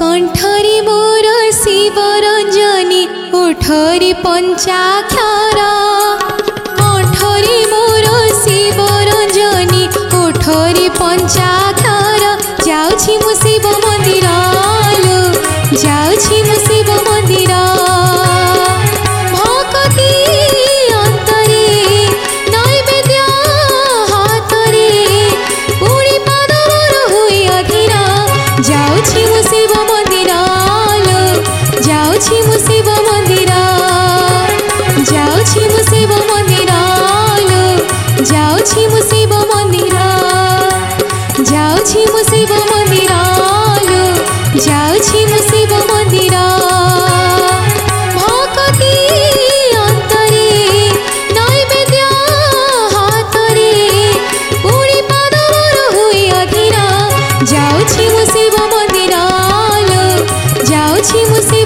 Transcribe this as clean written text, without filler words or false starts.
कंठरी मोर शिव रंजनी ओठरी पंचाक्षर कंठरी मोर शिव रंजनी ओठरी पंचाक्षर जाउछि मु शिव मंदिर लो जाउछि मु शिव मंदिर भक्ति अंतरे नैवेद्य हातरे पुणी पाद मोर हुई अधीर जाउछि मु शिव मंदिर लो जाउछि मु शिव मंदिर जाउछि मु शिव मंदिर लो जाउछि मु शिव मंदिर जाउछि मु शिव मंदिर लो जाउछि मु शिव मंदिर भक्ति अंतरे नैवेद्य हातरे पुणी पाद मोर हुई अधीर जाउछि मु शिव मंदिर लो जाउछि मु